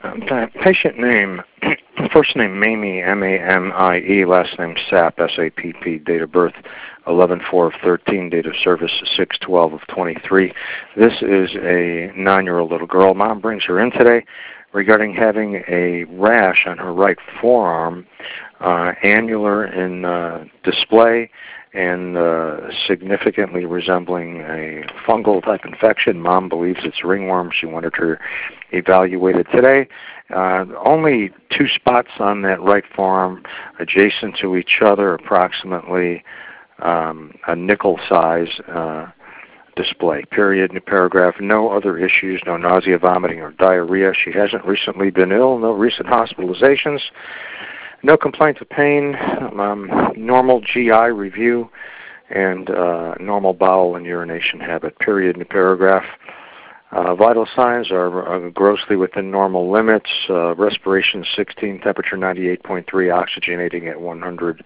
Patient name, first name Mamie, M-A-M-I-E, last name Sapp, S-A-P-P, date of birth 11/4/13, date of service 6/12/23. This is a 9-year-old little girl. Mom brings her in today regarding having a rash on her right forearm, annular in display, and significantly resembling a fungal type infection. Mom believes it's ringworm. She wanted her evaluated today. Only 2 spots on that right forearm adjacent to each other, approximately a nickel size display. Period. New paragraph. No other issues, no nausea, vomiting, or diarrhea. She hasn't recently been ill, no recent hospitalizations. No complaints of pain, normal GI review, and normal bowel and urination habit. Period. New paragraph. Vital signs are grossly within normal limits. Respiration 16, temperature 98.3, oxygenating at 100%.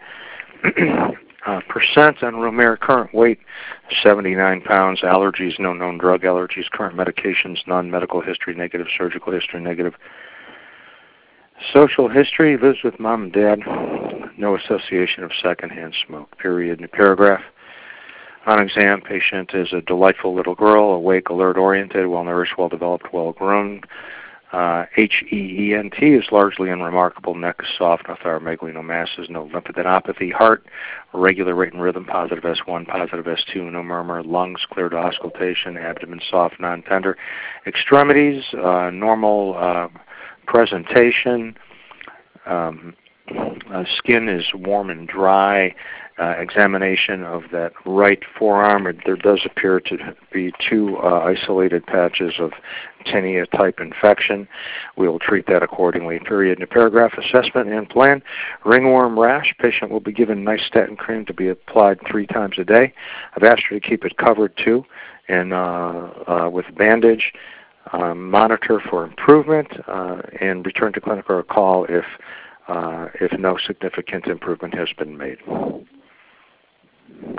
On Romare, current weight 79 pounds. Allergies, no known drug allergies. Current medications, none. Medical history negative. Surgical history negative. Social history, lives with mom and dad. No association of secondhand smoke. Period. New paragraph. On exam, patient is a delightful little girl, awake, alert, oriented, well-nourished, well-developed, well-grown. HEENT is largely unremarkable. Neck is soft, no thyromegaly, masses, no lymphadenopathy. Heart, regular rate and rhythm, positive S1, positive S2, no murmur. Lungs, clear to auscultation. Abdomen soft, non-tender. Extremities, normal presentation. Skin is warm and dry. Examination of that right forearm, there does appear to be 2 isolated patches of tinea type infection. We will treat that accordingly. Period. New paragraph. Assessment and plan. Ringworm rash. Patient will be given nystatin cream to be applied 3 times a day. I've asked her to keep it covered too, and with bandage. Monitor for improvement, and return to clinic or a call if no significant improvement has been made.